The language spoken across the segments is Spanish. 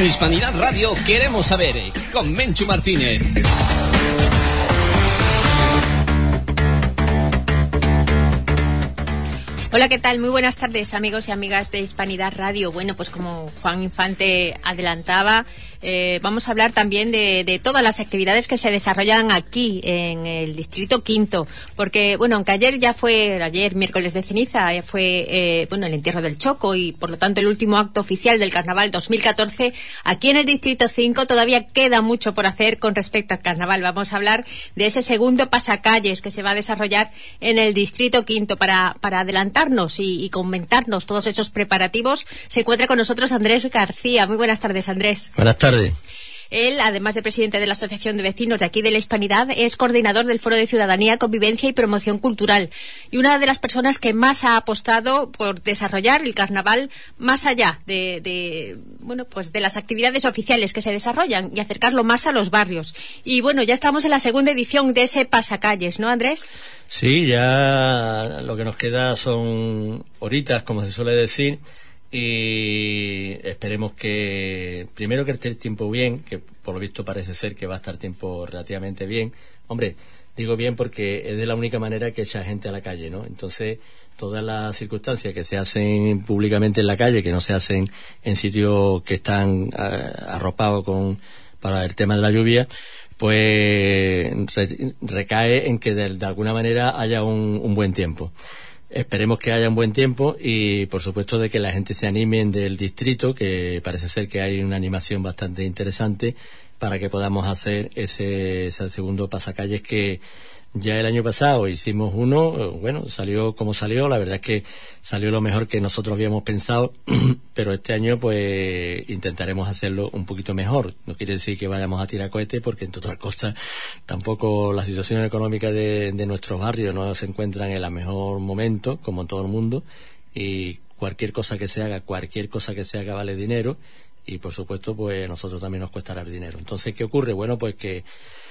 En Hispanidad Radio queremos saber, con Menchu Martínez. Hola, ¿qué tal? Muy buenas tardes, amigos y amigas de Hispanidad Radio. Bueno, pues como Juan Infante adelantaba, vamos a hablar también de todas las actividades que se desarrollan aquí en el Distrito Quinto, porque, bueno, aunque ayer miércoles de ceniza, fue el entierro del Choco y, por lo tanto, el último acto oficial del Carnaval 2014, aquí en el Distrito 5 todavía queda mucho por hacer con respecto al Carnaval. Vamos a hablar de ese segundo pasacalles que se va a desarrollar en el Distrito Quinto. Para adelantarnos y comentarnos todos esos preparativos, se encuentra con nosotros Andrés García. Muy buenas tardes, Andrés. Buenas tardes. Él, además de presidente de la Asociación de Vecinos de aquí de la Hispanidad, es coordinador del Foro de Ciudadanía, Convivencia y Promoción Cultural, y una de las personas que más ha apostado por desarrollar el Carnaval más allá de las actividades oficiales que se desarrollan y acercarlo más a los barrios. Y bueno, ya estamos en la segunda edición de ese pasacalles, ¿no, Andrés? Sí, ya lo que nos queda son horitas, como se suele decir, y esperemos que primero que esté el tiempo bien, que por lo visto parece ser que va a estar tiempo relativamente bien. Hombre, digo bien porque es de la única manera que echa gente a la calle, ¿no? Entonces, todas las circunstancias que se hacen públicamente en la calle, que no se hacen en sitios que están arropados para el tema de la lluvia, pues recae en que de alguna manera haya un buen tiempo. Esperemos que haya un buen tiempo y, por supuesto, de que la gente se anime del distrito, que parece ser que hay una animación bastante interesante para que podamos hacer ese segundo pasacalles que ya el año pasado hicimos uno. Bueno, salió como salió, la verdad es que salió lo mejor que nosotros habíamos pensado, pero este año pues intentaremos hacerlo un poquito mejor. No quiere decir que vayamos a tirar cohetes, porque entre otras cosas tampoco la situación económica de nuestros barrios no se encuentran en el mejor momento, como en todo el mundo, y cualquier cosa que se haga vale dinero, y por supuesto pues a nosotros también nos costará el dinero. Entonces, ¿qué ocurre? Bueno, pues que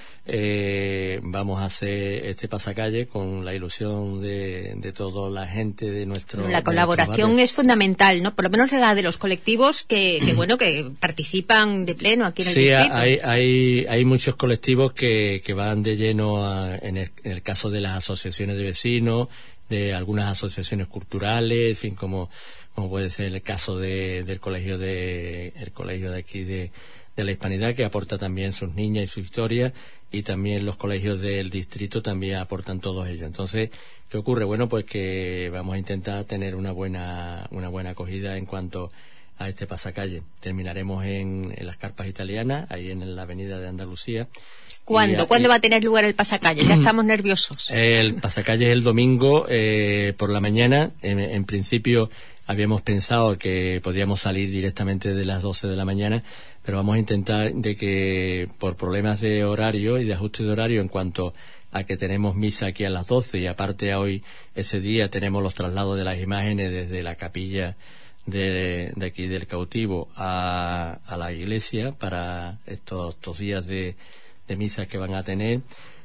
vamos a hacer este pasacalle con la ilusión de toda la gente de nuestro. La colaboración es fundamental, ¿no? Por lo menos la de los colectivos que participan de pleno aquí en el distrito. Sí, hay muchos colectivos que van de lleno en el caso de las asociaciones de vecinos, de algunas asociaciones culturales, en fin, como puede ser el caso del colegio de aquí de la Hispanidad, que aporta también sus niñas y su historia, y también los colegios del distrito también aportan todos ellos. Entonces, ¿qué ocurre? Bueno, pues que vamos a intentar tener una buena acogida en cuanto a este pasacalle. Terminaremos en las carpas italianas, ahí en la avenida de Andalucía. ¿Cuándo va a tener lugar el pasacalle? Ya estamos nerviosos. El pasacalle es el domingo por la mañana. En principio habíamos pensado que podíamos salir directamente de las 12 de la mañana, pero vamos a intentar de que, por problemas de horario y de ajuste de horario en cuanto a que tenemos misa aquí a las 12, y aparte hoy, ese día, tenemos los traslados de las imágenes desde la capilla de aquí del cautivo a la iglesia para estos días de misas que van a tener,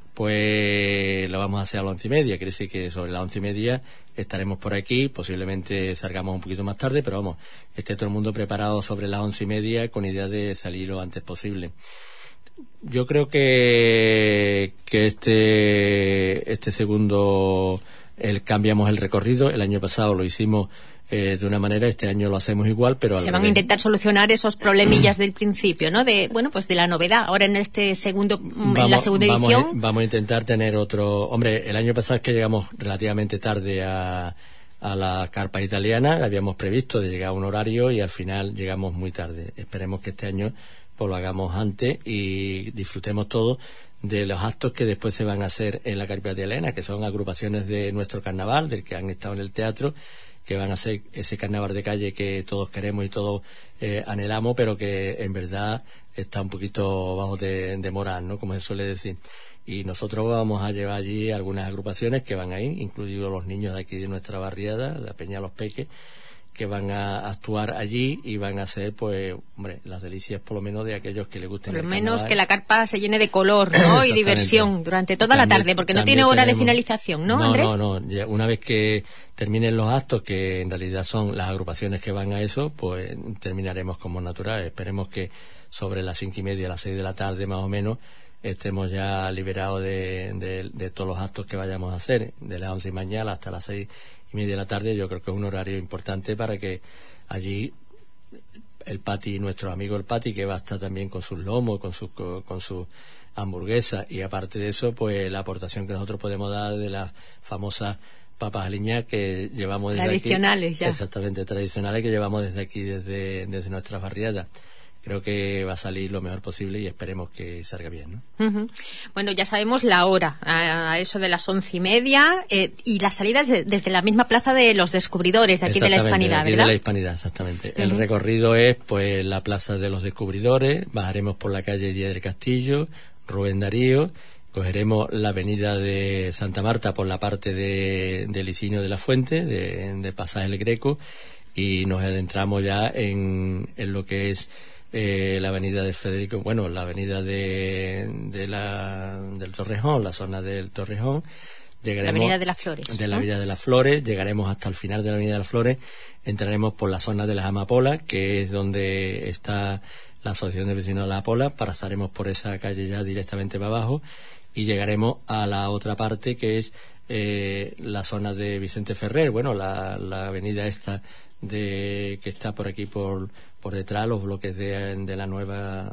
pues lo vamos a hacer a las 11:30. Quiere decir que sobre las 11:30 estaremos por aquí. Posiblemente salgamos un poquito más tarde, pero vamos, esté todo el mundo preparado sobre las 11:30 con idea de salir lo antes posible. Yo creo que este segundo cambiamos el recorrido. El año pasado lo hicimos de una manera, este año lo hacemos igual, pero se van a intentar solucionar esos problemillas del principio, ¿no? De la novedad. Ahora en la segunda edición vamos a intentar tener otro. Hombre, el año pasado es que llegamos relativamente tarde a la carpa italiana. Habíamos previsto de llegar a un horario y al final llegamos muy tarde. Esperemos que este año pues lo hagamos antes y disfrutemos todos de los actos que después se van a hacer en la carpa italiana, que son agrupaciones de nuestro carnaval, del que han estado en el teatro, que van a ser ese carnaval de calle que todos queremos y todos anhelamos, pero que en verdad está un poquito bajo de moral, ¿no? Como se suele decir. Y nosotros vamos a llevar allí algunas agrupaciones que van ahí, incluidos los niños de aquí de nuestra barriada, la Peña Los Peques, van a actuar allí y van a ser, pues, hombre, las delicias por lo menos de aquellos que les gusten. Por lo el menos carnaval. que la carpa se llene de color, ¿no? Y diversión durante toda la tarde, porque no tiene hora de finalización, ¿no, Andrés? No. Ya una vez que terminen los actos, que en realidad son las agrupaciones que van a eso, pues terminaremos como natural. Esperemos que sobre las 5:30, las 6 de la tarde más o menos, estemos ya liberados de todos los actos que vayamos a hacer, de las 11 de mañana hasta las 6:30 de la tarde. Yo creo que es un horario importante para que allí el Pati, nuestro amigo el Pati, que va a estar también con sus lomos, con sus hamburguesas, y aparte de eso, pues la aportación que nosotros podemos dar de las famosas papas aliñadas que llevamos desde tradicionales aquí. Ya. Exactamente, tradicionales, que llevamos desde aquí, desde nuestras barriadas. Creo que va a salir lo mejor posible y esperemos que salga bien, ¿no? Bueno, ya sabemos la hora, a eso de las 11:30, y las salidas desde la misma plaza de los descubridores de aquí de la Hispanidad, de aquí ¿verdad? De la Hispanidad, exactamente. El recorrido es, pues, la plaza de los descubridores, bajaremos por la calle Díaz del Castillo, Rubén Darío, cogeremos la avenida de Santa Marta por la parte de Licinio de la Fuente, de Pasaje El Greco, y nos adentramos ya en lo que es la avenida de Federico, bueno, la avenida del Torrejón, la zona del Torrejón. Llegaremos la avenida de las Flores. De la avenida de las Flores, llegaremos hasta el final de la avenida de las Flores, entraremos por la zona de las Amapolas, que es donde está la Asociación de Vecinos de las Amapolas, pasaremos por esa calle ya directamente para abajo y llegaremos a la otra parte, que es la zona de Vicente Ferrer, bueno, la avenida esta que está por aquí por detrás, los bloques de la nueva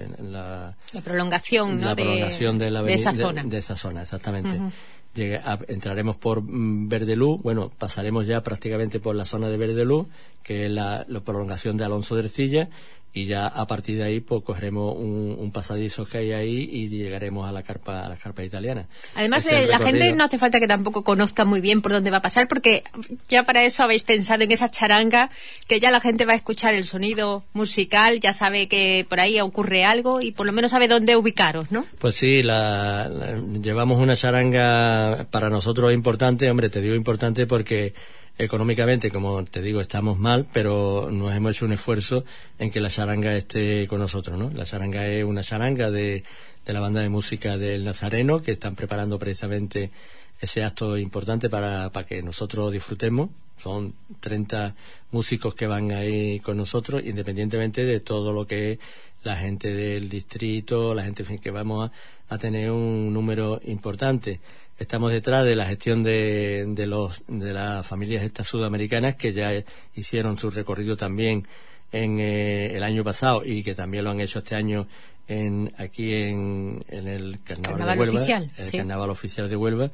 la prolongación, ¿no? La prolongación de la avenida, esa zona. De esa zona, exactamente. Entraremos por Verdeluz, bueno, pasaremos ya prácticamente por la zona de Verdeluz, que es la prolongación de Alonso de Ercilla, y ya a partir de ahí pues cogeremos un pasadizo que hay ahí y llegaremos a las carpas italianas. Además, la gente no hace falta que tampoco conozca muy bien por dónde va a pasar, porque ya para eso habéis pensado en esa charanga, que ya la gente va a escuchar el sonido musical, ya sabe que por ahí ocurre algo y por lo menos sabe dónde ubicaros, ¿no? Pues sí, llevamos una charanga para nosotros importante. Hombre, te digo importante porque económicamente, como te digo, estamos mal, pero nos hemos hecho un esfuerzo en que la charanga esté con nosotros, ¿no? La charanga es una charanga de la banda de música del Nazareno, que están preparando precisamente ese acto importante para que nosotros disfrutemos. Son 30 músicos que van ahí con nosotros, independientemente de todo lo que es la gente del distrito, la gente, en fin, que vamos a tener un número importante. Estamos detrás de la gestión de las familias estas sudamericanas, que ya hicieron su recorrido también en el año pasado y que también lo han hecho este año aquí en el Carnaval de Huelva, oficial, el sí. Carnaval oficial de Huelva,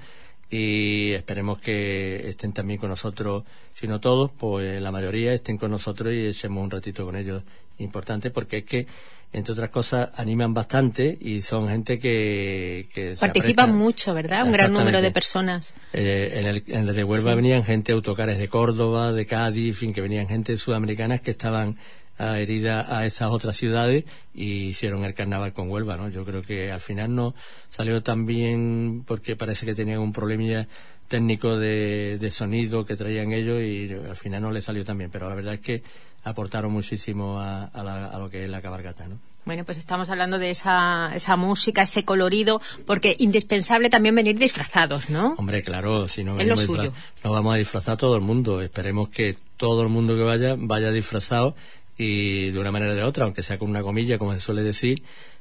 y esperemos que estén también con nosotros, si no todos, pues la mayoría estén con nosotros y echemos un ratito con ellos. Importante, porque es que, entre otras cosas, animan bastante y son gente que participan mucho, ¿verdad? Un gran número de personas. En el de Huelva sí. Venían gente, autocares de Córdoba, de Cádiz, en fin, que venían gente sudamericanas que estaban adheridas a esas otras ciudades y hicieron el carnaval con Huelva, ¿no? Yo creo que al final no salió tan bien porque parece que tenían un problemilla técnico de sonido que traían ellos y al final no les salió tan bien, pero la verdad es que aportaron muchísimo a lo que es la cabalgata, ¿no? Bueno, pues estamos hablando de esa música, ese colorido, porque indispensable también venir disfrazados, ¿no? Hombre, claro, si no es lo suyo. Nos vamos a disfrazar todo el mundo. Esperemos que todo el mundo que vaya disfrazado y de una manera o de otra, aunque sea con una comilla, como se suele decir.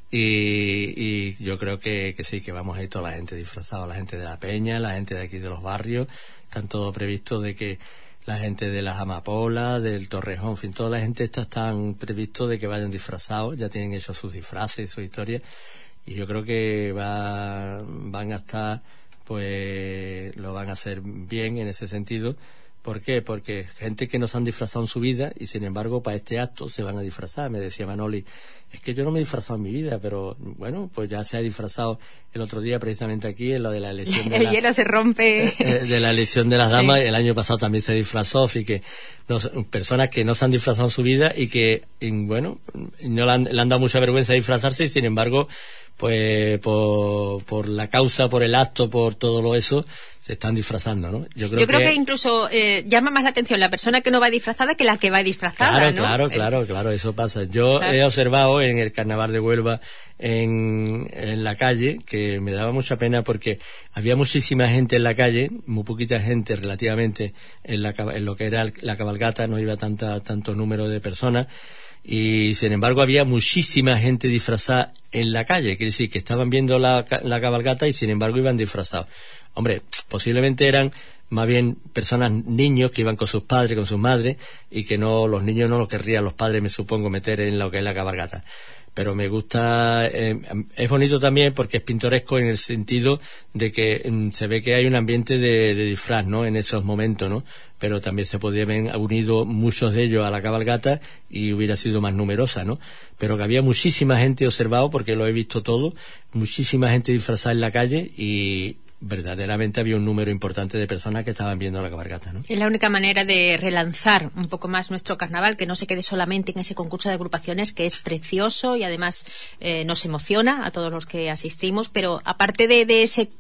Y yo creo que sí, que vamos a ir toda la gente disfrazada, la gente de la Peña, la gente de aquí de los barrios. Están todo previsto de que la gente de las Amapolas, del Torrejón, en fin, toda la gente están previsto de que vayan disfrazados, ya tienen hecho sus disfraces, sus historias, y yo creo que van a estar, pues lo van a hacer bien en ese sentido. ¿Por qué? Porque gente que no se han disfrazado en su vida y sin embargo para este acto se van a disfrazar. Me decía Manoli, es que yo no me he disfrazado en mi vida, pero bueno, pues ya se ha disfrazado el otro día precisamente aquí en lo de la elección de el hielo se rompe de la elección de las damas. Sí. El año pasado también se disfrazó, así que personas que no se han disfrazado en su vida y que bueno, no le han dado mucha vergüenza disfrazarse y sin embargo pues por la causa, por el acto, por todo lo eso, se están disfrazando, ¿no? Yo creo que incluso llama más la atención la persona que no va disfrazada que la que va disfrazada, claro, ¿no? Claro, eso pasa. Yo he observado en el Carnaval de Huelva, en la calle, que me daba mucha pena porque había muchísima gente en la calle, muy poquita gente relativamente en lo que era la cabalgata, no iba tanto número de personas, y sin embargo había muchísima gente disfrazada en la calle, quiere decir que estaban viendo la cabalgata y sin embargo iban disfrazados. Hombre, posiblemente eran más bien personas, niños que iban con sus padres, con sus madres, y que los niños no lo querrían los padres, me supongo, meter en lo que es la cabalgata. Pero me gusta, es bonito también porque es pintoresco en el sentido de que se ve que hay un ambiente de disfraz, ¿no? En esos momentos, ¿no? Pero también se podrían haber unido muchos de ellos a la cabalgata y hubiera sido más numerosa, ¿no? Pero que había muchísima gente observado, porque lo he visto todo, muchísima gente disfrazada en la calle y verdaderamente había un número importante de personas que estaban viendo la cabalgata, ¿no? Es la única manera de relanzar un poco más nuestro carnaval, que no se quede solamente en ese concurso de agrupaciones, que es precioso y además nos emociona a todos los que asistimos, pero aparte de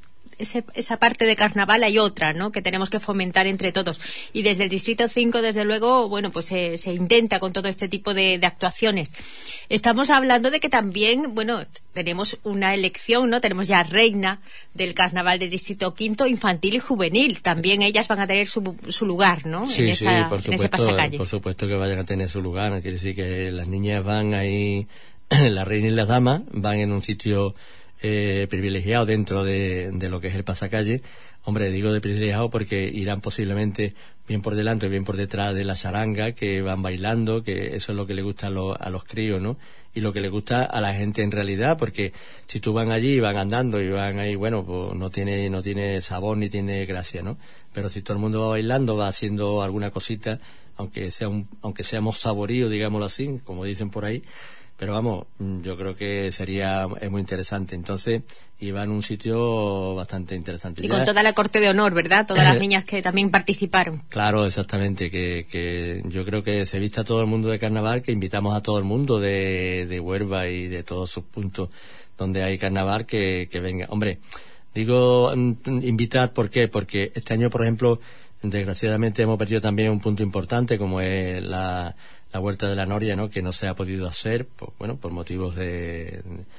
esa parte de carnaval hay otra, ¿no?, que tenemos que fomentar entre todos, y desde el Distrito 5 desde luego, bueno, pues se intenta con todo este tipo de actuaciones. Estamos hablando de que también, bueno, tenemos una elección, ¿no? Tenemos ya reina del carnaval del Distrito 5 infantil y juvenil, también ellas van a tener su lugar, ¿no? Sí, por supuesto, en ese pasacalles. Por supuesto que vayan a tener su lugar, quiere decir que las niñas van ahí, la reina y las damas van en un sitio privilegiado dentro de lo que es el pasacalle. Hombre, digo de privilegiado porque irán posiblemente bien por delante o bien por detrás de la charanga, que van bailando, que eso es lo que le gusta a los críos, ¿no? Y lo que le gusta a la gente en realidad, porque si tú van allí, van andando y van ahí, bueno, pues no tiene sabor ni tiene gracia, ¿no? Pero si todo el mundo va bailando, va haciendo alguna cosita, aunque seamos saboríos, digámoslo así, como dicen por ahí. Pero vamos, yo creo que es muy interesante. Entonces, iba en un sitio bastante interesante. Y con toda la corte de honor, ¿verdad? Todas las niñas que también participaron. Claro, exactamente, que yo creo que se vista todo el mundo de carnaval, que invitamos a todo el mundo de Huelva y de todos sus puntos donde hay carnaval que venga. Hombre, digo invitar, ¿por qué? Porque este año, por ejemplo, desgraciadamente hemos perdido también un punto importante, como es la Huerta de la Noria, ¿no?, que no se ha podido hacer, por motivos de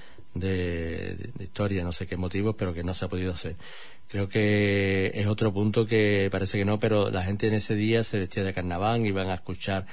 historia, no sé qué motivos, pero que no se ha podido hacer. Creo que es otro punto que parece que no, pero la gente en ese día se vestía de carnaval, iban a escuchar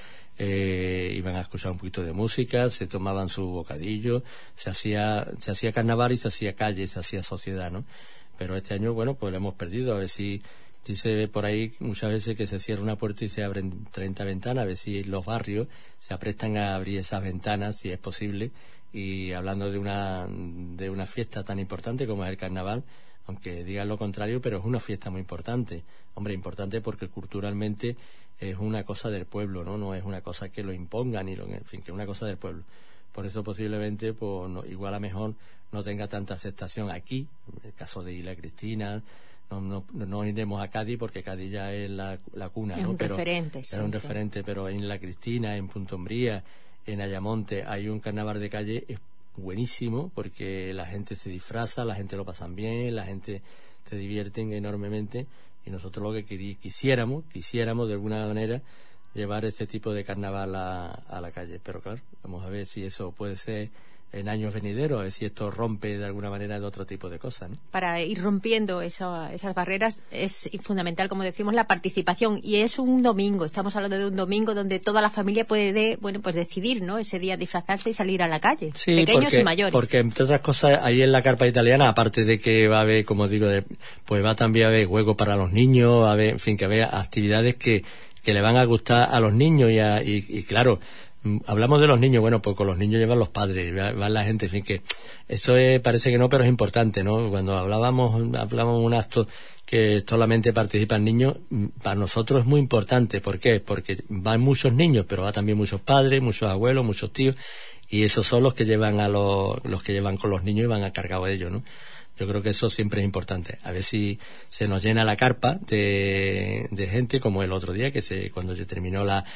un poquito de música, se tomaban su bocadillo, se hacía carnaval y se hacía calle, se hacía sociedad, ¿no? Pero este año, bueno, pues lo hemos perdido. A ver si dice por ahí muchas veces que se cierra una puerta y se abren 30 ventanas, a ver si los barrios se aprestan a abrir esas ventanas, si es posible. Y hablando de una fiesta tan importante como es el carnaval, aunque digan lo contrario, pero es una fiesta muy importante. Hombre, importante porque culturalmente es una cosa del pueblo, no es una cosa que lo impongan, en fin, que es una cosa del pueblo. Por eso posiblemente, pues, igual a mejor no tenga tanta aceptación aquí, en el caso de Isla Cristina. No iremos a Cádiz porque Cádiz ya es la cuna, es ¿no? Un referente, es un referente, pero en La Cristina, en Punta Umbría, en Ayamonte hay un carnaval de calle es buenísimo porque la gente se disfraza, la gente lo pasan bien, la gente se divierten enormemente, y nosotros lo que quisiéramos de alguna manera llevar este tipo de carnaval a la calle. Pero claro, vamos a ver si eso puede ser en años venideros, a ver si esto rompe de alguna manera de otro tipo de cosas, ¿no? Para ir rompiendo esas barreras es fundamental, como decimos, la participación, y es un domingo, estamos hablando de un domingo donde toda la familia puede, pues decidir, ¿no?, ese día disfrazarse y salir a la calle, sí, pequeños y mayores. Porque entre otras cosas, ahí en la carpa italiana, aparte de que va a haber, como digo, pues va también a haber juegos para los niños, va a haber, en fin, que haya actividades que le van a gustar a los niños y claro, hablamos de los niños, bueno, pues con los niños llevan los padres, van la gente, en fin, que eso parece que no, pero es importante, ¿no? Cuando hablábamos de un acto que solamente participan niños, para nosotros es muy importante. ¿Por qué? Porque van muchos niños, pero va también muchos padres, muchos abuelos, muchos tíos, y esos son los que llevan los que llevan con los niños y van a cargo de ellos, ¿no? Yo creo que eso siempre es importante. A ver si se nos llena la carpa de gente, como el otro día, cuando se terminó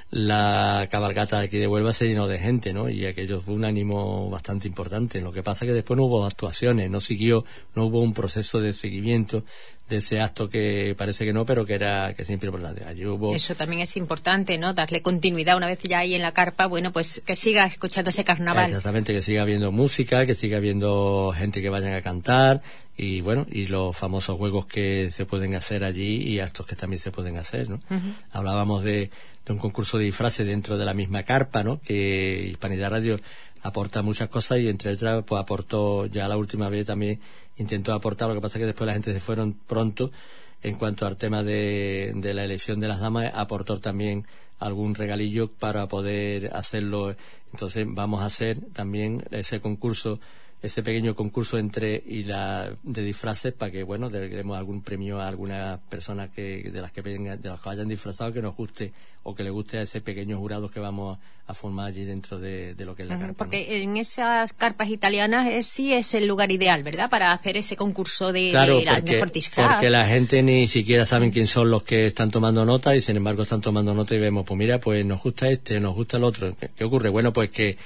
la cabalgata de aquí de Huelva se llenó de gente, ¿no? Y aquello fue un ánimo bastante importante. Lo que pasa es que después no hubo actuaciones, no hubo un proceso de seguimiento de ese acto, que parece que no, pero que siempre importante. Allí hubo... Eso también es importante, ¿no? Darle continuidad una vez ya ahí en la carpa, bueno, pues que siga escuchando ese carnaval. Exactamente, que siga habiendo música, que siga habiendo gente que vayan a cantar, y bueno, y los famosos juegos que se pueden hacer allí y actos que también se pueden hacer, ¿no? Hablábamos de un concurso de disfraces dentro de la misma carpa, ¿no? Que Hispanidad Radio aporta muchas cosas, y entre otras pues aportó, ya la última vez también intentó aportar. Lo que pasa es que después la gente se fueron pronto. En cuanto al tema de la elección de las damas, aportó también algún regalillo para poder hacerlo. Entonces vamos a hacer también ese concurso, ese pequeño concurso de disfraces, para que, bueno, demos algún premio a alguna persona de las que vayan disfrazados, que nos guste o que le guste a ese pequeño jurado que vamos a formar allí dentro de lo que es la carpa. Porque ¿no? En esas carpas italianas sí es el lugar ideal, ¿verdad?, para hacer ese concurso de mejor disfraz. Porque la gente ni siquiera saben quién son los que están tomando nota, y sin embargo están tomando nota, y vemos, pues mira, pues nos gusta nos gusta el otro. ¿Qué ocurre? Bueno, pues que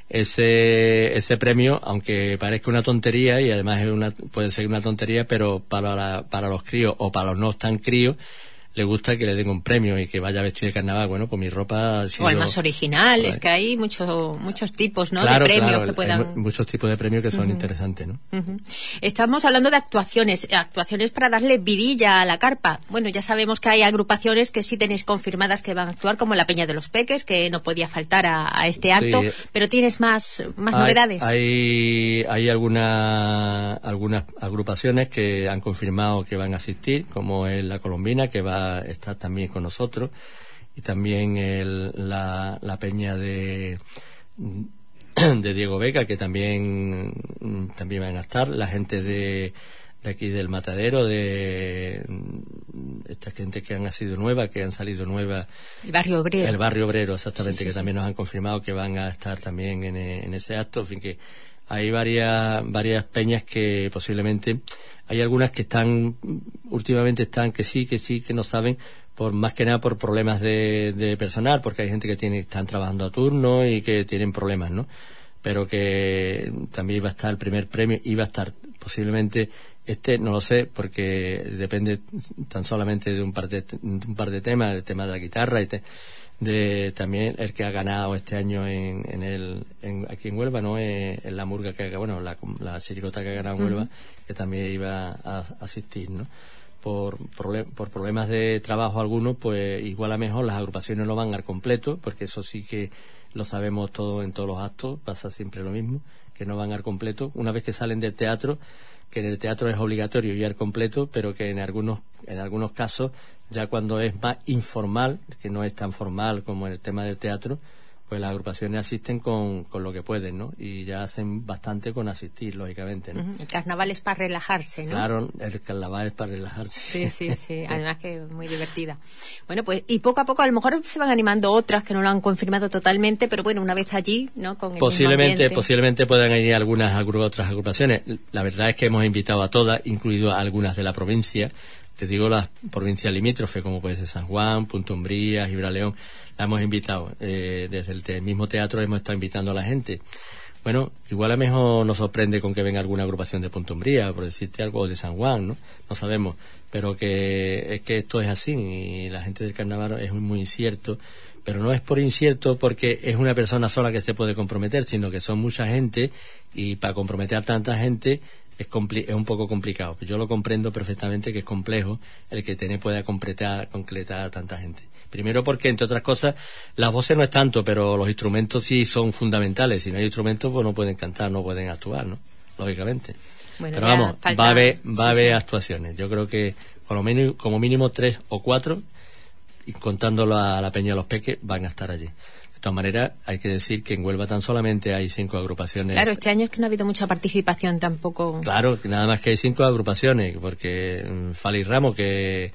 ese premio, aunque parezca una tontería, y además puede ser una tontería, pero para los críos o para los no tan críos, le gusta que le den un premio y que vaya vestido de carnaval. Bueno, pues mi ropa ha sido... O el más original, es que hay muchos tipos, ¿no?, de premios que puedan... Hay muchos tipos de premios que son interesantes, ¿no? Estamos hablando de actuaciones para darle vidilla a la carpa. Bueno, ya sabemos que hay agrupaciones que sí tenéis confirmadas que van a actuar, como la Peña de los Peques, que no podía faltar a este acto, pero ¿tienes más novedades? Hay algunas agrupaciones que han confirmado que van a asistir, como es la Colombina, que va a estar también con nosotros, y también la Peña de Diego Vega, que también van a estar, la gente de aquí del Matadero, de esta gente que han salido nueva, el Barrio Obrero, exactamente, que también nos han confirmado que van a estar también en ese acto. En fin, que hay varias peñas que posiblemente, hay algunas que últimamente están que no saben, más que nada por problemas de personal, porque hay gente que están trabajando a turno y que tienen problemas, ¿no? Pero que también iba a estar el primer premio, iba a estar posiblemente no lo sé, porque depende tan solamente de un par de temas, el tema de la guitarra, y también el que ha ganado este año aquí en Huelva, ¿no? En la murga la chirigota que ha ganado en Huelva, que también iba a asistir, ¿no? Por problemas de trabajo algunos, pues igual a mejor las agrupaciones no van al completo, porque eso sí que lo sabemos todo en todos los actos, pasa siempre lo mismo, que no van al completo. Una vez que salen del teatro, que en el teatro es obligatorio ir al completo, pero que en algunos casos, ya cuando es más informal, que no es tan formal como en el tema del teatro, pues las agrupaciones asisten con lo que pueden, ¿no? Y ya hacen bastante con asistir, lógicamente, ¿no? El carnaval es para relajarse, ¿no? Claro, el carnaval es para relajarse. Sí, además que es muy divertida. Bueno, pues, y poco a poco a lo mejor se van animando otras que no lo han confirmado totalmente, pero bueno, una vez allí, ¿no? Con el posiblemente puedan ir otras agrupaciones. La verdad es que hemos invitado a todas, incluido a algunas de la provincia. Te digo, las provincias limítrofes, como puede ser San Juan, Punta Umbría, Gibraleón, la hemos invitado. Desde el mismo teatro hemos estado invitando a la gente. Bueno, igual a lo mejor nos sorprende con que venga alguna agrupación de Punta Umbría, por decirte algo, de San Juan, ¿no? No sabemos, pero que es que esto es así, y la gente del carnaval es muy incierto, pero no es por incierto porque es una persona sola que se puede comprometer, sino que son mucha gente, y para comprometer a tanta gente es un poco complicado. Yo lo comprendo perfectamente, que es complejo el que pueda concretar a tanta gente. Primero porque, entre otras cosas, las voces no es tanto, pero los instrumentos sí son fundamentales. Si no hay instrumentos, pues no pueden cantar, no pueden actuar, ¿no? Lógicamente. Bueno, pero vamos, va a haber actuaciones. Yo creo que como mínimo 3 o 4, y contándolo a la Peña de los Peques, van a estar allí. De todas maneras, hay que decir que en Huelva tan solamente hay 5 agrupaciones. Claro, este año es que no ha habido mucha participación tampoco. Claro, nada más que hay 5 agrupaciones, porque Fali Ramos, que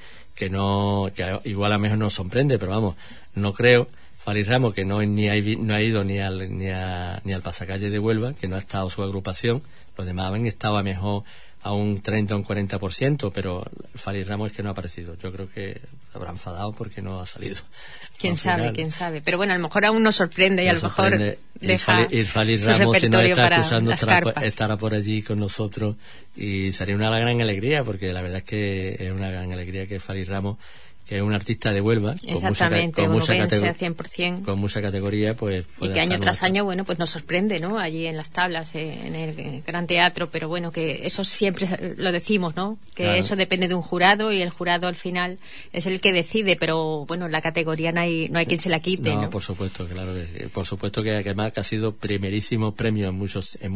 igual a lo mejor nos sorprende, pero vamos, no creo. Fali Ramos, que no ha ido ni al pasacalle de Huelva, que no ha estado su agrupación. Los demás han estado a a un 30 o un 40%, pero Fali Ramos es que no ha aparecido. Yo creo que se habrá enfadado porque no ha salido. Quién sabe. Pero bueno, a lo mejor aún nos sorprende y a lo mejor deja y Fali su Ramos, si nos repertorio está para escuchando, las carpas. estará por allí con nosotros y sería una gran alegría, porque la verdad es que es una gran alegría que Fali Ramos, que es un artista de Huelva, exactamente, con mucha 100%, con mucha categoría, pues y que año tras año, bueno, pues nos sorprende, ¿no? Allí en las tablas, en el Gran Teatro, pero bueno, que eso siempre lo decimos, ¿no? Que claro, eso depende de un jurado y el jurado al final es el que decide, pero bueno, la categoría no hay quien se la quite, ¿no? Por supuesto, claro, por supuesto que además que ha sido primerísimo premio en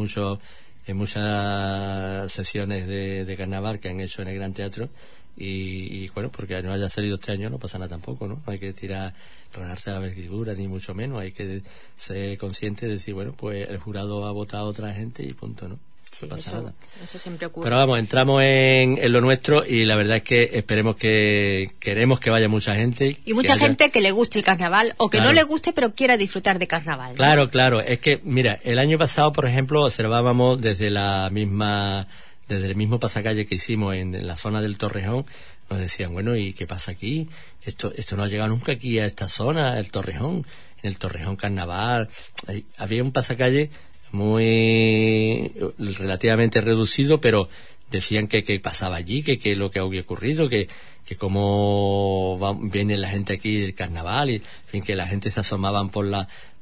muchas sesiones de carnaval que han hecho en el Gran Teatro. Y bueno, porque no haya salido este año no pasa nada tampoco, ¿no? No hay que rasgarse la vestidura, ni mucho menos. Hay que ser consciente de decir, bueno, pues el jurado ha votado a otra gente y punto, ¿no? Sí, no pasa nada. Eso siempre ocurre. Pero vamos, entramos en lo nuestro y la verdad es que queremos que vaya mucha gente. Y mucha gente que le guste el carnaval o que claro, no le guste pero quiera disfrutar de carnaval, ¿no? Claro. Es que, mira, el año pasado, por ejemplo, observábamos desde el mismo pasacalle que hicimos en la zona del Torrejón, nos decían, bueno, ¿y qué pasa aquí? Esto no ha llegado nunca aquí a esta zona, el Torrejón, en el Torrejón Carnaval. Había un pasacalle relativamente reducido, pero decían que pasaba allí, que lo que había ocurrido, que cómo viene la gente aquí del carnaval, y en fin, que la gente se asomaban por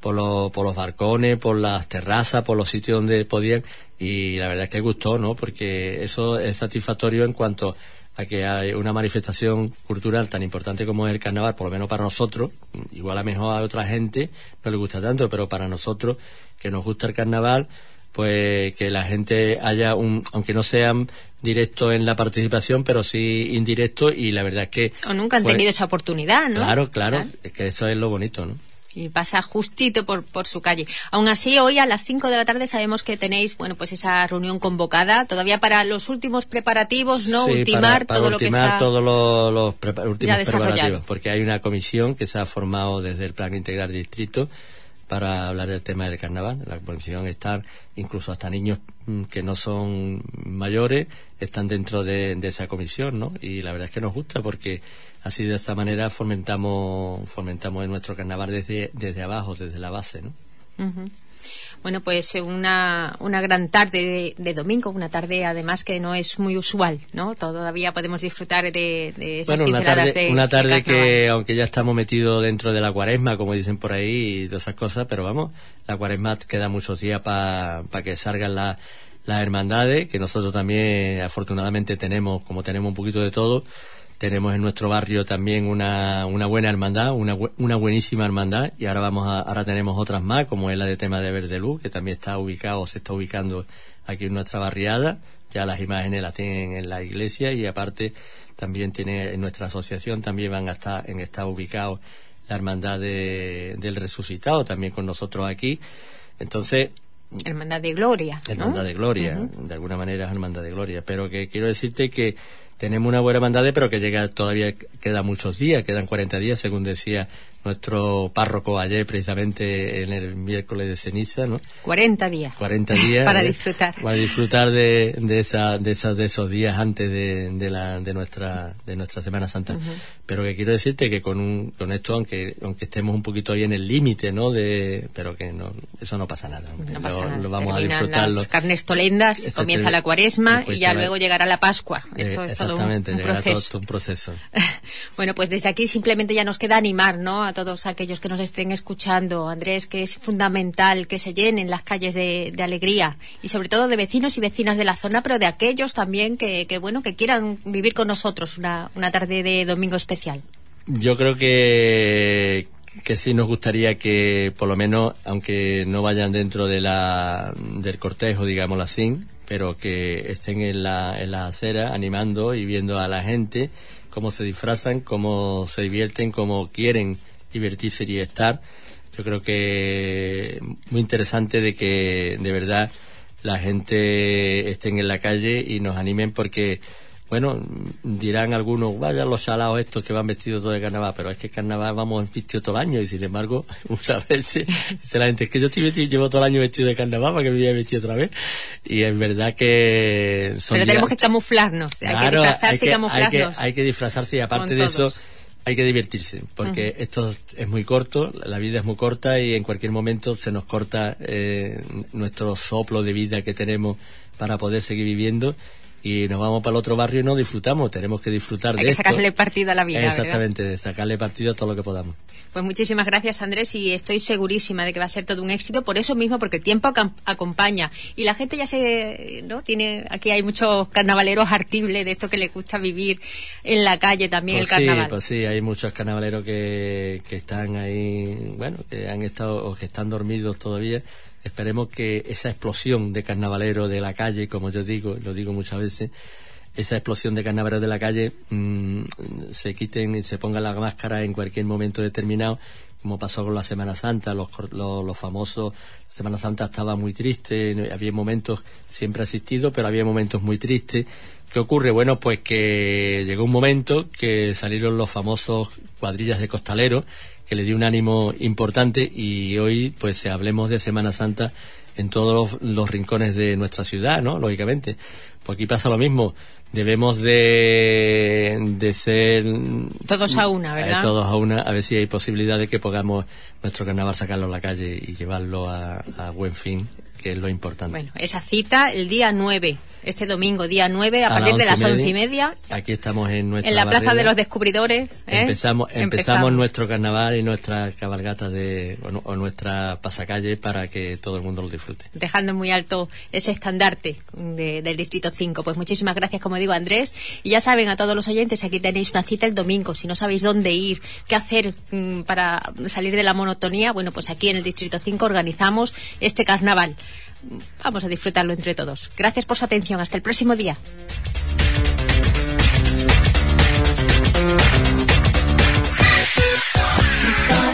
los balcones, por las terrazas, por los sitios donde podían, y la verdad es que gustó, ¿no? Porque eso es satisfactorio en cuanto a que hay una manifestación cultural tan importante como es el carnaval, por lo menos para nosotros. Igual a lo mejor a otra gente no le gusta tanto, pero para nosotros que nos gusta el carnaval, pues que la gente haya aunque no sean directos en la participación, pero sí indirectos, y la verdad es que o nunca han tenido esa oportunidad, ¿no? Claro, es que eso es lo bonito, ¿no? Y pasa justito por su calle. Aún así, hoy a las 5 de la tarde sabemos que tenéis, bueno, pues esa reunión convocada todavía para los últimos preparativos, ¿no? Sí, ultimar para todo lo que está todos los últimos preparativos, porque hay una comisión que se ha formado desde el Plan Integral Distrito para hablar del tema del carnaval. La comisión está, incluso hasta niños que no son mayores están dentro de esa comisión, ¿no? Y la verdad es que nos gusta, porque así de esa manera fomentamos en nuestro carnaval desde abajo, desde la base, ¿no? Uh-huh. Bueno, pues una gran tarde de domingo, una tarde además que no es muy usual, ¿no? Todavía podemos disfrutar de esas pinceladas una tarde de que, aunque ya estamos metidos dentro de la cuaresma, como dicen por ahí, y todas esas cosas, pero vamos, la cuaresma queda muchos días para que salgan las hermandades, que nosotros también afortunadamente tenemos un poquito de todo. Tenemos en nuestro barrio también una buena hermandad, una buenísima hermandad, y ahora tenemos otras más, como es la de Tema de Verdeluz, que también se está ubicando aquí en nuestra barriada. Ya las imágenes las tienen en la iglesia, y aparte también tiene en nuestra asociación también van a estar ubicados la hermandad del Resucitado, también con nosotros aquí. Entonces, Hermandad de Gloria, ¿no? Hermandad de Gloria, uh-huh. De alguna manera es Hermandad de Gloria, pero que quiero decirte que tenemos una buena hermandad, pero que todavía quedan muchos días, quedan 40 días, según decía nuestro párroco ayer, precisamente en el miércoles de ceniza, ¿no? 40 días. 40 días. Para disfrutar. Para disfrutar de esos días antes de nuestra Semana Santa. Uh-huh. Pero que quiero decirte que con esto, aunque estemos un poquito ahí en el límite, ¿no? Pero que no, eso no pasa nada. No pasa nada. Lo vamos Terminan a disfrutar. Las Carnestolendas, comienza la Cuaresma y ya luego llegará la Pascua. Esto es todo un proceso. Todo un proceso. Bueno, pues desde aquí simplemente ya nos queda animar, ¿no? A todos aquellos que nos estén escuchando, Andrés, que es fundamental que se llenen las calles de alegría, y sobre todo de vecinos y vecinas de la zona, pero de aquellos también que quieran vivir con nosotros una tarde de domingo especial. Yo creo que sí nos gustaría que, por lo menos, aunque no vayan dentro del cortejo, digámoslo así, pero que estén en la acera animando y viendo a la gente cómo se disfrazan, cómo se divierten, cómo quieren divertirse y estar. Yo creo que muy interesante de que de verdad la gente estén en la calle y nos animen, porque bueno, dirán algunos, vaya los chalaos estos que van vestidos todo de carnaval, pero es que carnaval vamos vestidos todo el año, y sin embargo, muchas veces dice la gente, es que yo llevo todo el año vestido de carnaval para que me vaya vestido otra vez, y es verdad que pero tenemos que camuflarnos, claro, hay que disfrazarse y camuflarnos. Hay que disfrazarse, y aparte de eso hay que divertirse, porque esto es muy corto, la vida es muy corta, y en cualquier momento se nos corta nuestro soplo de vida que tenemos para poder seguir viviendo, y nos vamos para el otro barrio y no disfrutamos. Tenemos que disfrutar de esto. Hay que sacarle partido a la vida, exactamente, ¿verdad? sacarle partido a todo lo que podamos. Pues muchísimas gracias, Andrés, y estoy segurísima de que va a ser todo un éxito, por eso mismo, porque el tiempo acompaña, y la gente ya aquí hay muchos carnavaleros hartibles de esto que les gusta vivir en la calle también, pues el carnaval. Pues sí, hay muchos carnavaleros que están ahí, bueno, que han estado o que están dormidos todavía. Esperemos que esa explosión de carnavalero de la calle, como yo digo, lo digo muchas veces, esa explosión de carnavaleros de la calle se quiten y se pongan la máscara en cualquier momento determinado, como pasó con la Semana Santa. Los famosos, Semana Santa estaba muy triste, había momentos, siempre ha existido, pero había momentos muy tristes. ¿Qué ocurre? Bueno, pues que llegó un momento que salieron los famosos cuadrillas de costaleros, que le dio un ánimo importante, y hoy pues hablemos de Semana Santa en todos los rincones de nuestra ciudad, ¿no? Lógicamente. Pues aquí pasa lo mismo. Debemos de ser todos a una, ¿verdad? Todos a una, a ver si hay posibilidad de que podamos nuestro carnaval sacarlo a la calle y llevarlo a buen fin, que es lo importante. Bueno, esa cita el día 9, este domingo, día 9, a partir de las 11:30. Aquí estamos en nuestra la Plaza barriada de los Descubridores. Empezamos nuestro carnaval y nuestra cabalgata o nuestra pasacalle para que todo el mundo lo disfrute. Dejando muy alto ese estandarte del Distrito 5. Pues muchísimas gracias, como digo, Andrés. Y ya saben, a todos los oyentes, aquí tenéis una cita el domingo. Si no sabéis dónde ir, qué hacer para salir de la monotonía, bueno, pues aquí en el Distrito 5 organizamos este carnaval. Vamos a disfrutarlo entre todos. Gracias por su atención. Hasta el próximo día. It's